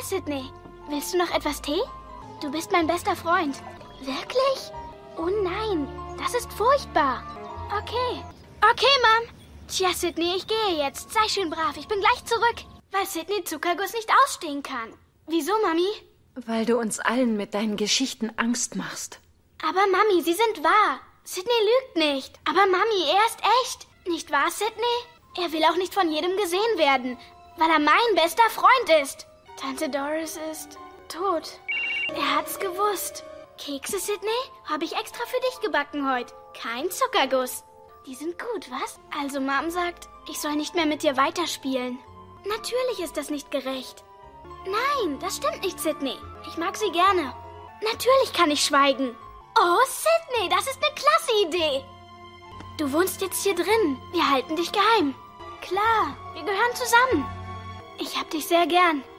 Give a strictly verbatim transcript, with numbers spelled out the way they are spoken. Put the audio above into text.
Sydney. Willst du noch etwas Tee? Du bist mein bester Freund. Wirklich? Oh nein, das ist furchtbar. Okay. Okay, Mom. Tja, Sydney, ich gehe jetzt. Sei schön brav, ich bin gleich zurück. Weil Sydney Zuckerguss nicht ausstehen kann. Wieso, Mami? Weil du uns allen mit deinen Geschichten Angst machst. Aber Mami, sie sind wahr. Sydney lügt nicht. Aber Mami, er ist echt. Nicht wahr, Sydney? Er will auch nicht von jedem gesehen werden, weil er mein bester Freund ist. Tante Doris ist tot. Er hat's gewusst. Kekse, Sydney? Habe ich extra für dich gebacken heute. Kein Zuckerguss. Die sind gut, was? Also Mom sagt, ich soll nicht mehr mit dir weiterspielen. Natürlich ist das nicht gerecht. Nein, das stimmt nicht, Sydney. Ich mag sie gerne. Natürlich kann ich schweigen. Oh, Sydney, das ist eine klasse Idee. Du wohnst jetzt hier drin. Wir halten dich geheim. Klar, wir gehören zusammen. Ich hab dich sehr gern.